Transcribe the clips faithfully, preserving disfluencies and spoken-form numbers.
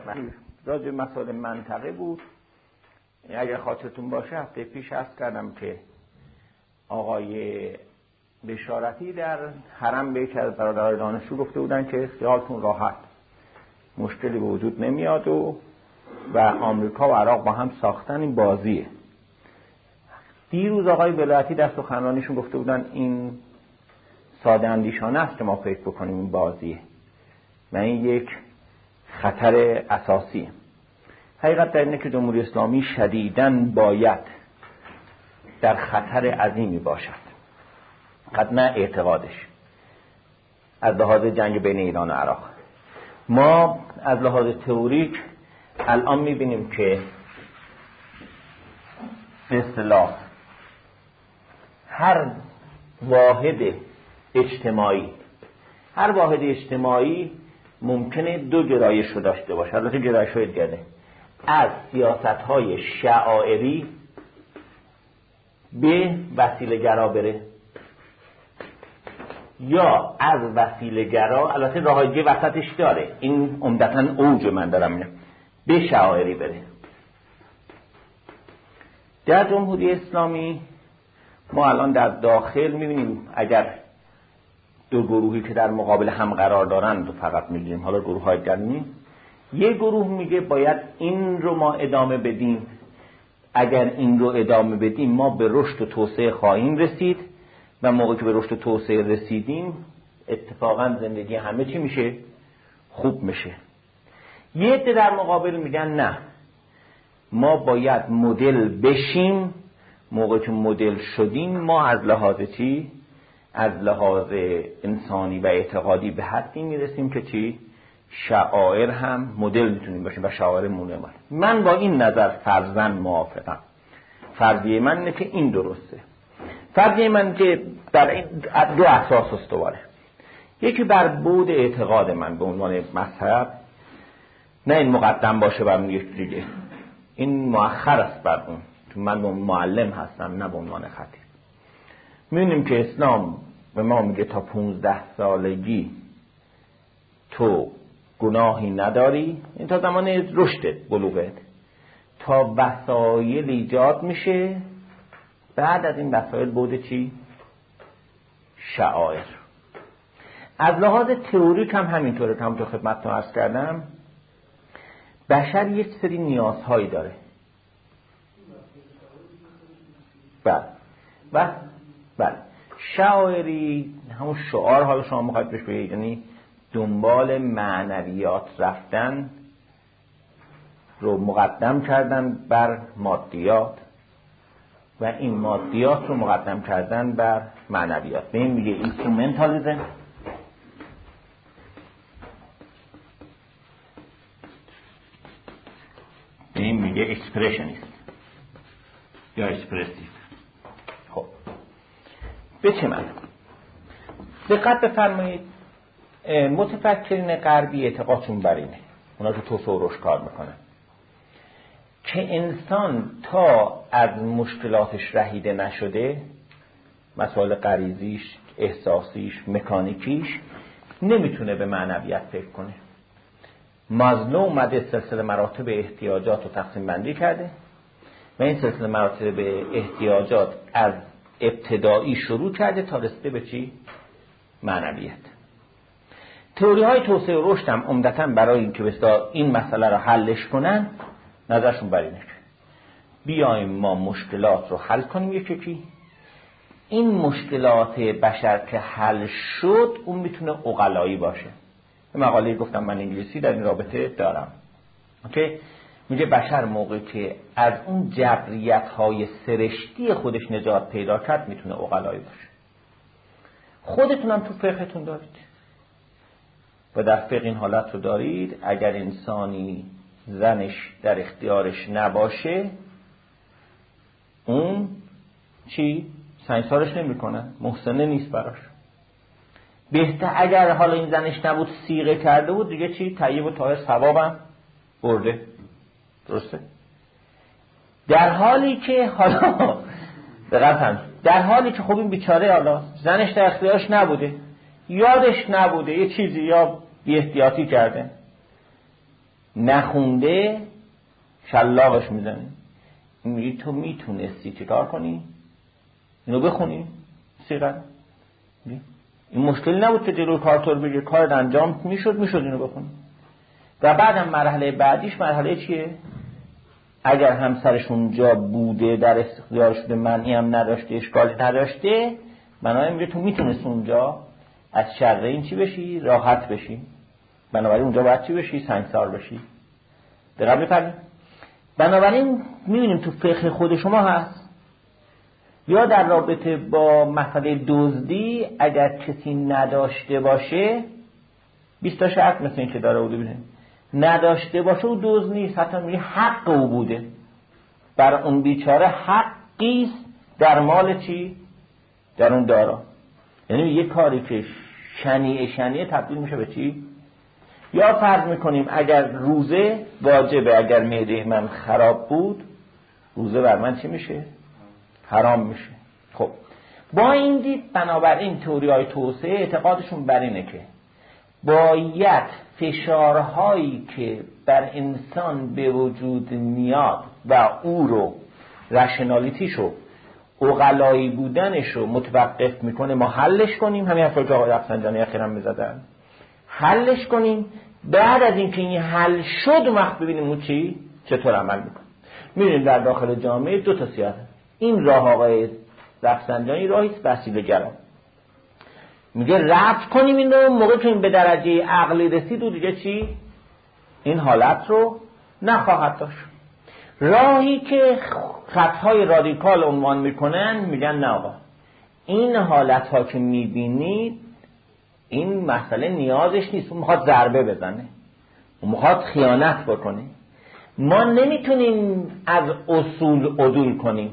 راجع مسائل منطقه بود. اگر خاطرتون باشه هفته پیش عرض کردم که آقای بشارتی در حرم به یکی از برادران دانشجو گفته بودن که خیالتون راحت، مشکلی به وجود نمیاد و و آمریکا و عراق با هم ساختن این بازیه. دیروز آقای ولایتی در سخنرانیشون گفته بودن این ساده اندیشانه است که ما فکر بکنیم این بازیه و این یک خطر اساسیه. حقیقت در اینه که جمهوری اسلامی شدیداً باید در خطر عظیمی باشد، قد نه اعتقادش از لحاظ جنگ بین ایران و عراق. ما از لحاظ تئوریک الان میبینیم که به اصطلاح هر واحد اجتماعی هر واحد اجتماعی ممکنه دو گرایش رو داشته باشه. البته گرایش های دیگه از سیاست‌های شعائری به وسیله گرا بره یا از وسیله گرا، البته راههای دیگه وسطش داره، این عمدتاً اوج من دارم اینه، به شعائری بره. در جمهوری اسلامی ما الان در داخل می‌بینیم اگر دو گروهی که در مقابل هم قرار دارند و فقط می‌گیم حالا گروه‌های دیگه، یک گروه میگه باید این رو ما ادامه بدیم، اگر این رو ادامه بدیم ما به رشد و توسعه خواهیم رسید و موقعی که به رشد و توسعه رسیدیم اتفاقا زندگی همه چی میشه خوب میشه. یه عده در مقابل میگن نه، ما باید مدل بشیم، موقعی که مدل شدیم ما از لحاظ چی؟ از لحاظ انسانی و اعتقادی به حدی میرسیم که چی؟ شعائر هم مدل میتونیم باشیم و شعائر مونه. من با این نظر فرضاً موافقم. فرضیه من اینه که این درسته. فرضیه من که در این دو اساس استواره. یکی بر بود اعتقاد من به عنوان مذهب، نه این مقدم باشه بر اون یک دیگه، این مؤخر است بر اون، چون من به معلم هستم نه به عنوان خطیب. می‌بینیم که اسلام به ما میگه تا پونزده سالگی تو گناهی نداری، این تا زمان رشدت، بلوغت، تا وسایل ایجاد میشه، بعد از این وسایل بود چی؟ شعائر. از لحاظ تئوریک هم همینطوره، که همونطور خدمتتون عرض کردم بشر یک سری نیازهایی داره. بله بله بله شعائری همون شعار، حالا شما میخواید بهش بگید، یعنی دنبال معنویات رفتن رو مقدم کردن بر مادیات و این مادیات رو مقدم کردن بر معنویات. به این میگه اینسترومنتالیزم، به این میگه اکسپرشنیست یا اکسپرسیو. خب به چه معنی؟ دقت بفرمایید، متفکرین غربی اعتقادشون بر اینه، اونا که توسعه و رشد کار میکنن، که انسان تا از مشکلاتش رهیده نشده، مسائل غریزیش، احساسیش، مکانیکیش، نمیتونه به معنویت فکر کنه. مازلو اومده سلسله مراتب احتیاجات رو تقسیم بندی کرده و این سلسله مراتب احتیاجات از ابتدایی شروع کرده تا رسیده به چی؟ معنویت. تئوری های توسعه و رشد هم عمدتاً برای اینکه بسیار این مسئله رو حلش کنن، نظرشون بر اینه بیایم ما مشکلات رو حل کنیم یکی یکی. این مشکلات بشر که حل شد اون میتونه عقلایی باشه. یه مقاله گفتم من انگلیسی در این رابطه دارم، اوکی؟ میگه بشر موقعی که از اون جبریت های سرشتی خودش نجات پیدا کرد میتونه عقلایی باشه. خودتونم تو فقهتون دارید و در فقه این حالت رو دارید، اگر انسانی زنش در اختیارش نباشه اون چی؟ سنگسارش نمی کنه، محسنه نیست براش. بهتر اگر حالا این زنش نبود صیغه کرده بود دیگه چی؟ طیب و طاهر ثوابم برده. درسته؟ در حالی که حالا دقیقاً در حالی که خب این بیچاره حالا زنش در اختیارش نبوده، یادش نبوده، یه چیزی یا بی احتیاطی کرده، نخونده شلاقش میزنی. میگی تو میتونستی چیکار کنی؟ اینو بخونی؟ سیغل این مشکل نبود که جلوی کارتور بگه کارت انجام میشد میشد اینو بخونی. و بعدم مرحله بعدیش مرحله چیه؟ اگر همسرشون جا بوده در اختیار شده منعی هم نداشته اشکالی نداشته بنابراین میگه تو میتونست اونجا از شر این چی بشی؟ راحت بشی. بنابراین اونجا باید چی بشی؟ سنگسار بشی. دقیق بفرمایید. بنابراین میبینیم تو فقه خود شما هست یا در رابطه با مسئله دزدی اگر کسی نداشته باشه بیست تا شرط مثل این که داره او ببینه نداشته باشه او دزد نیست، حتی میگه حق او بوده. بر اون بیچاره حقیست در مال چی؟ در اون دارا. یعنی یه کاری که شنیعه شنیعه تبدیل میشه به چی؟ یا فرض میکنیم اگر روزه واجبه، اگر معده من خراب بود روزه بر من چی میشه؟ حرام میشه. خب با این دید بنابراین تئوری‌های توسعه اعتقادشون بر اینه که باید فشارهایی که بر انسان به وجود میاد و او رو رشنالیتیشو عقلایی بودنش رو متوقف میکنه ما حلش کنیم. همین حرفا که آقای رفسنجانی اخیراً میزدن حلش کنیم. بعد از اینکه این حل شد اون وقت ببینیم اون چی چطور عمل میکنه. میبینیم در داخل جامعه دو تا سیاست. این راه آقای رفسنجانی راهی است وسیله گرا میگه رفع کنیم این رو موقع که این به درجه عقلی رسید و دیگه چی این حالت رو نخواهد داشت. راهی که خطهای رادیکال عنوان میکنن میگن نه آقا این حالت ها که میبینید این مسئله نیازش نیست. اون میخواد ضربه بزنه، اون میخواد خیانت بکنه. ما نمیتونیم از اصول عدول کنیم.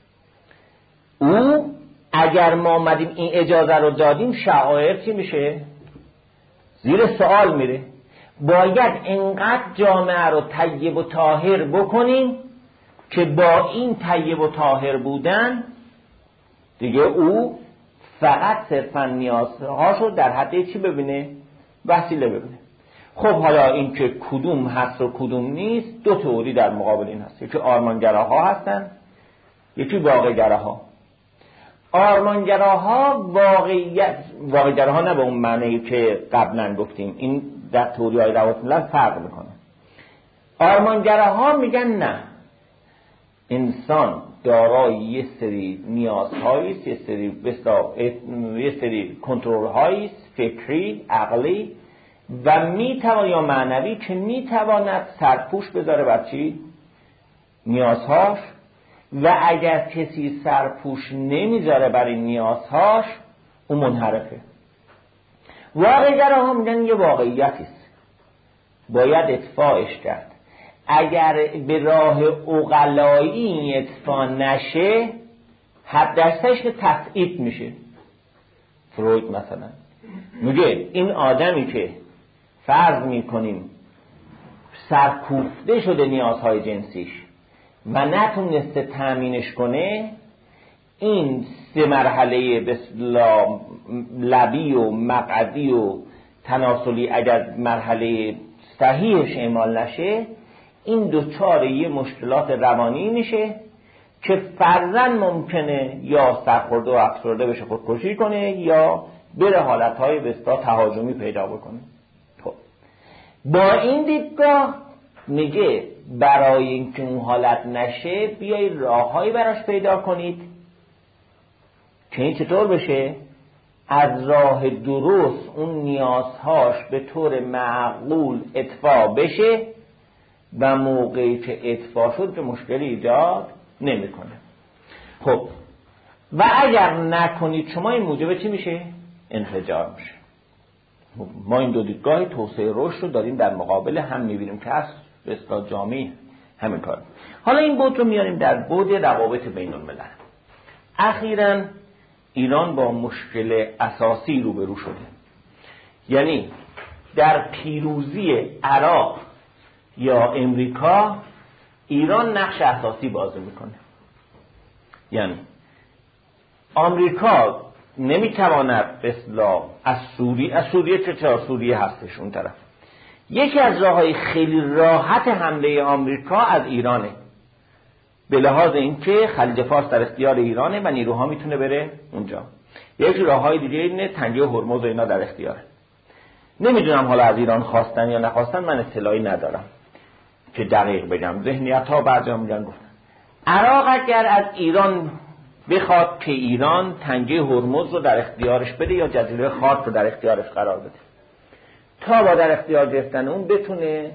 او اگر ما آمدیم این اجازه رو دادیم شعائر چی میشه؟ زیر سوال میره. باید انقدر جامعه رو طیب و طاهر بکنیم که با این طیب و طاهر بودن دیگه او فقط صرفا نیازهاشو در حد چی ببینه؟ وسیله ببینه. خب حالا این که کدوم هست و کدوم نیست دو تئوری در مقابل این هست. یکی آرمانگراها هستن، یکی واقع‌گراها. آرمانگراها واقعیت واقع‌گراها نه به اون معنی که قبلا گفتیم، این در تئوری‌های روابط الملل فرق میکنه. آرمانگراها میگن نه انسان دارای یه سری نیازهایی است، یه سری بسا یه سری کنترل‌هایی فکری عقلی و میتوان یا معنوی که میتواند سرپوش بذاره بر چی؟ نیازهاش. و اگر کسی سرپوش نمیذاره برای نیازهاش اون منحرفه. واقع‌گراها میگن یه واقعیتی است باید ادفاعش کرد. اگر به راه عقلایی این ادفاع نشه حداکثرش که تثبیت میشه. فروید مثلا میگه این آدمی که فرض میکنیم سرکوفته شده نیازهای جنسیش و نتونسته تأمینش کنه، این سه مرحله بسلا لبی و مقعدی و تناسلی اگر مرحله صحیحش اعمال نشه این دوچار یه مشکلات روانی میشه که فرضاً ممکنه یا سرخورده و افسرده بشه خودکشی کنه یا بره حالتهای بستا تهاجمی پیدا بکنه. خب با این دیدگاه میگه برای اینکه اون حالت نشه بیای راههایی براش پیدا کنید که این چطور بشه؟ از راه درست اون نیازهاش به طور معقول ادفاع بشه و موقعی که ادفاع شد به مشکلی ایجاد نمیکنه. خب و اگر نکنید شما این موجب چی میشه؟ انفجار میشه. ما این دو دیدگاه توسعه رشد رو داریم در مقابل هم میبینیم که هست به اصطلاح جامعی همین کار. حالا این بود رو میاریم در بود روابط بین الملل. اخیراً ایران با مشکل اساسی روبرو شده. یعنی در پیروزی عراق یا امریکا ایران نقش اساسی بازی میکنه. یعنی آمریکا نمیتواند به اصطلاح از سوریه از سوریه چه چرا سوریه هستش اون طرف یکی از راههای خیلی راحت حمله آمریکا از ایرانه، به لحاظ اینکه خلیج فارس در اختیار ایرانه و نیروها میتونه بره اونجا. یک راههای دیگه اینه تنگه هرمز و اینا در اختیاره. نمیدونم حالا از ایران خواستن یا نخواستن، من اطلاعی ندارم که دقیق بگم. ذهنیت ها بعضی هم میگن گفتن عراق اگر از ایران بخواد که ایران تنگه هرمز رو در اختیارش بده یا جزیره خارس رو در اختیارش قرار بده، تا با در اختیار گرفتن اون بتونه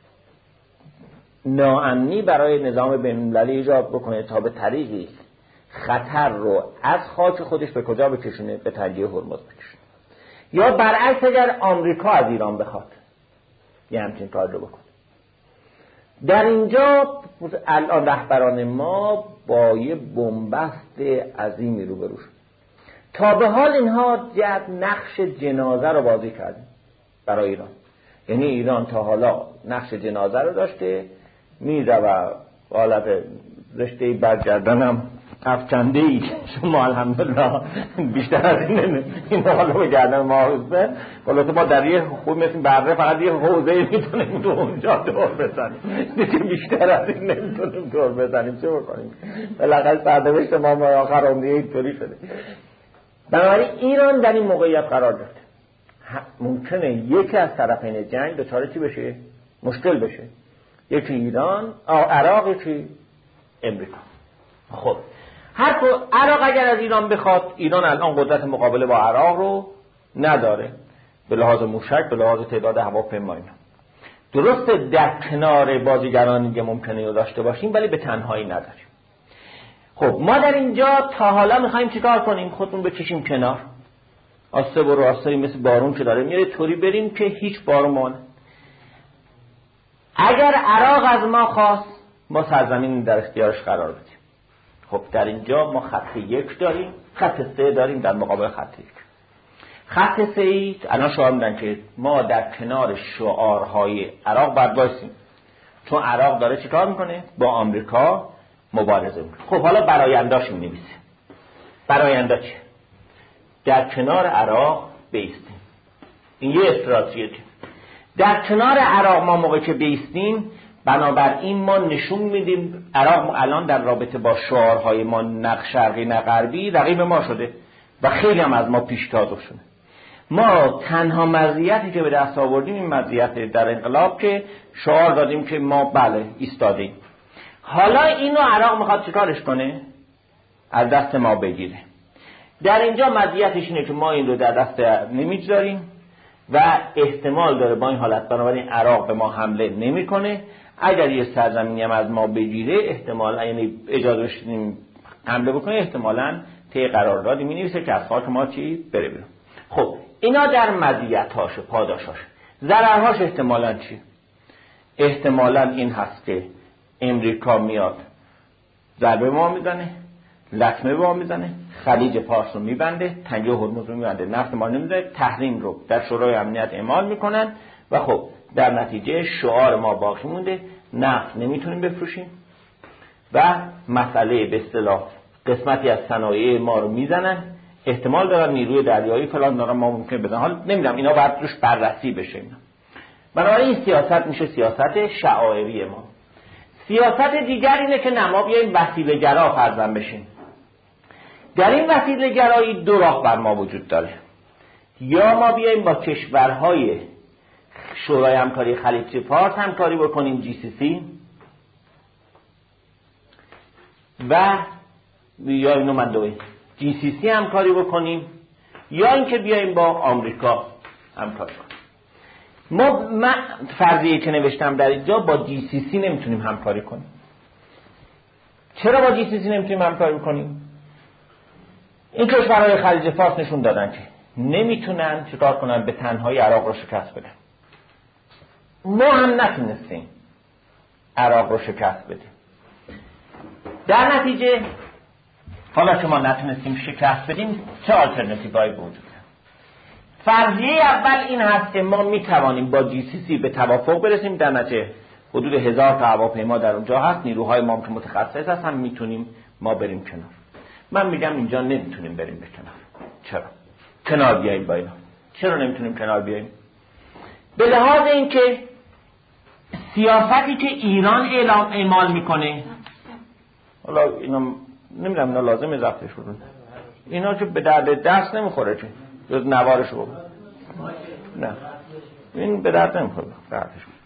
ناامنی برای نظام بین‌المللی ایجاد بکنه تا به طریقی خطر رو از خاک خودش به کجا بکشونه؟ به تنگه هرمز بکشونه. یا برعکس اگر آمریکا از ایران بخواد یه همچین کار رو بکنه. در اینجا الان رهبران ما با یه بنبست عظیمی روبرو شد. تا به حال اینها جد نقش جنازه رو بازی کردن برای ایران، یعنی ایران تا حالا نقش جنازه رو داشته، میره و حالت رشته برگردنم افکنده ای شما الحمدلله بیشتر از این این حالا بگردن ما حوزه حالا ما در یه خوب مثل بره فقط یه حوزه میتونیم تو اونجا دور بزنیم، دیگه بیشتر از این نمیتونیم دور بزنیم. چه بکنیم؟ بالاخره سرنوشت ما ما آخر عمری اینطوری شده. بنابراین ایران در این موقعیت قرار گرفته. ممکنه یکی از طرفین جنگ دچار چی بشه؟ مشکل بشه. یکی ایران، عراق، یکی امریکا. خب هر کو عراق اگر از ایران بخواد، ایران الان قدرت مقابله با عراق رو نداره به لحاظ موشک، به لحاظ تعداد هواپیما اینا. درسته در کنار بازیگرانی که ممکنه رو داشته باشیم ولی به تنهایی نداریم. خب ما در اینجا تا حالا میخوایم چیکار کنیم؟ خودمون بکشیم کنار، آسته برو آسته مثل بارون که داره میره طوری بریم که هیچ بارون. اگر عراق از ما خواست ما سرزمین در اختیارش قرار بدیم. خب در اینجا ما خط یک داریم، خط سه داریم در مقابل خط یک. خط سه ای الان شعار میدن که ما در کنار شعارهای عراق باید بایستیم، چون عراق داره چیکار میکنه؟ با آمریکا مبارزه میکنه. خب حالا برآینده‌اش می‌نویسه. براینده چیه؟ در کنار عراق بیستیم. این یه استراتژی. در کنار عراق ما موقع که بیستیم، بنابراین ما نشون میدیم عراق الان در رابطه با شعارهای ما نه شرقی نه غربی رقیب ما شده و خیلی هم از ما پیشتاز شده. ما تنها مزیتی که به دست آوردیم این مزیت در انقلاب که شعار دادیم که ما بله ایستادیم. حالا اینو عراق میخواد چیکارش کنه؟ از دست ما بگیره. در اینجا مزیتش اینه که ما این رو در دست نمیگذاریم و احتمال داره با این حالت بنابراین عراق به ما حمله نمیکنه. اگر یه سرزمینی هم از ما بگیره احتمالا یعنی اجازه بدیم حمله بکنه، احتمالاً طی قراردادی می‌نویسه که از خاک ما چی بره بیرون. خب اینا در مزیت‌هاش پاداشاش. ضررهاش احتمالاً چی؟ احتمالاً این هست که امریکا میاد ضربه ما میزنه، لطمه به ما میزنه، خلیج فارس رو میبنده، تنگه هرمز رو میبنده، نفت ما نمیذاره، تحریم رو در شورای امنیت اعمال میکنن و خب در نتیجه شعار ما باقی مونده، نفت نمیتونیم بفروشیم و مسئله به اصطلاح قسمتی از صنایع ما رو میزنن، احتمال دارن نیروی دریایی فلان دارن ما ممکنه بزنن. حالا نمیدونم اینا باید روش بررسی بشه. اینا بنابراین این سیاست میشه سیاست شعائری ما. سیاست دیگر اینه که نه ما بیاییم وسیله گرا فرزن بشیم. در این وسیله گرایی دو راه بر ما وجود داره. یا ما بیاییم با کشورهای شورای همکاری خلیج فارس همکاری بکنیم، جی سی سی، و یا اینو من دوی جی سی سی همکاری بکنیم، یا اینکه بیاییم با آمریکا همکاری کنیم. ما من فرضیه که نوشتم در اینجا با جی سی سی نمیتونیم همکاری کنیم. چرا با جی سی سی نمیتونیم همکاری کنیم؟ این کشورهای خلیج فارس نشون دادن که نمیتونن چیکار کنن، به تنهایی عراق رو شکست بدن. ما هم نتونستیم عراق رو شکست بدیم. در نتیجه حالا که ما نتونستیم شکست بدیم چه آلترناتیوهایی وجود داره؟ فرضیه اول این هست که ما میتوانیم با جی سی سی به توافق برسیم، در نتیجه حدود هزار تا هواپیما در اونجا هست، نیروهای ما که متخصص هستن، میتونیم ما بریم کنار. من میگم اینجا نمیتونیم بریم به کنار. چرا؟ کنار بیاییم با اینا. چرا نمیتونیم کنار بیاییم؟ به لحاظ اینکه سیاستی که ایران اعلام اعمال میکنه، حالا اینا نمیدونم اینا لازمه ضبطش بدون، اینا که به درد دست نمیخوره که جز نوارشو بگو، نه این به درد نمیخوره دردش.